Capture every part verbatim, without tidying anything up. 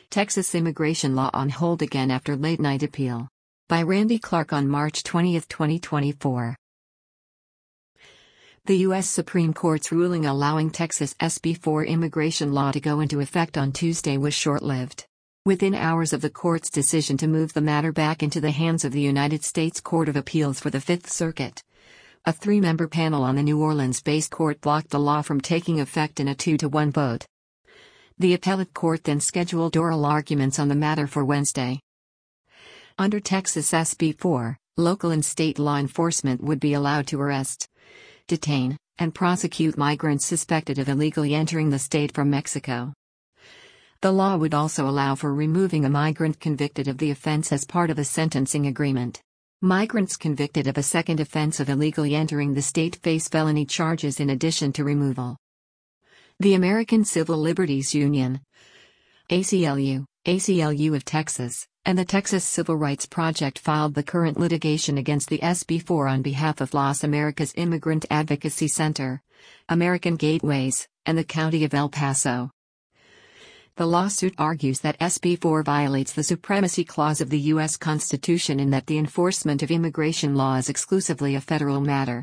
Texas immigration law on hold again after late-night appeal. By Randy Clark on March twentieth, twenty twenty-four. The U S Supreme Court's ruling allowing Texas S B four immigration law to go into effect on Tuesday was short-lived. Within hours of the court's decision to move the matter back into the hands of the United States Court of Appeals for the Fifth Circuit, a three-member panel on the New Orleans-based court blocked the law from taking effect in a two to one vote. The appellate court then scheduled oral arguments on the matter for Wednesday. Under Texas S B four, local and state law enforcement would be allowed to arrest, detain, and prosecute migrants suspected of illegally entering the state from Mexico. The law would also allow for removing a migrant convicted of the offense as part of a sentencing agreement. Migrants convicted of a second offense of illegally entering the state face felony charges in addition to removal. The American Civil Liberties Union, A C L U, A C L U of Texas, and the Texas Civil Rights Project filed the current litigation against the S B four on behalf of Las Americas Immigrant Advocacy Center, American Gateways, and the County of El Paso. The lawsuit argues that S B four violates the Supremacy Clause of the U S Constitution in that the enforcement of immigration law is exclusively a federal matter.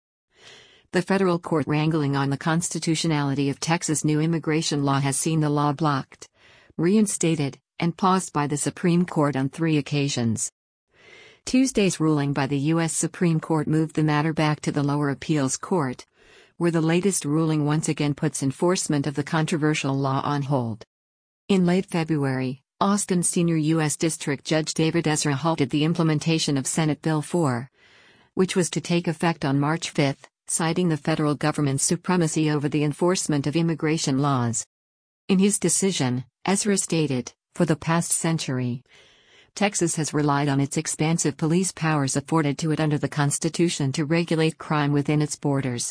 The federal court wrangling on the constitutionality of Texas' new immigration law has seen the law blocked, reinstated, and paused by the Supreme Court on three occasions. Tuesday's ruling by the U S Supreme Court moved the matter back to the lower appeals court, where the latest ruling once again puts enforcement of the controversial law on hold. In late February, Austin Senior U S District Judge David Ezra halted the implementation of Senate Bill four, which was to take effect on March fifth, citing the federal government's supremacy over the enforcement of immigration laws. In his decision, Ezra stated, "For the past century, Texas has relied on its expansive police powers afforded to it under the Constitution to regulate crime within its borders.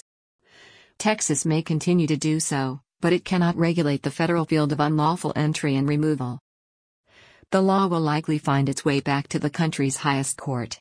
Texas may continue to do so, but it cannot regulate the federal field of unlawful entry and removal." The law will likely find its way back to the country's highest court.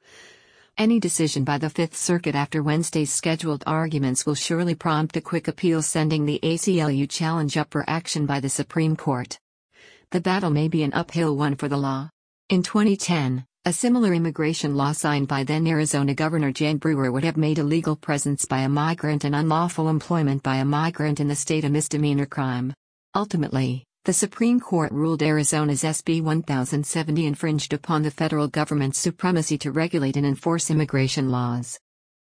Any decision by the Fifth Circuit after Wednesday's scheduled arguments will surely prompt a quick appeal, sending the A C L U challenge up for action by the Supreme Court. The battle may be an uphill one for the law. In twenty ten, a similar immigration law signed by then Arizona Governor Jan Brewer would have made illegal presence by a migrant and unlawful employment by a migrant in the state a misdemeanor crime. Ultimately, the Supreme Court ruled Arizona's S B one thousand seventy infringed upon the federal government's supremacy to regulate and enforce immigration laws.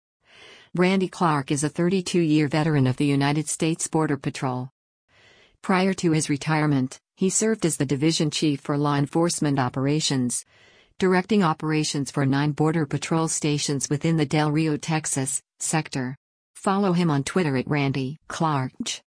Randy Clark is a thirty-two-year veteran of the United States Border Patrol. Prior to his retirement, he served as the division chief for law enforcement operations, directing operations for nine Border Patrol stations within the Del Rio, Texas, sector. Follow him on Twitter at Randy Clark.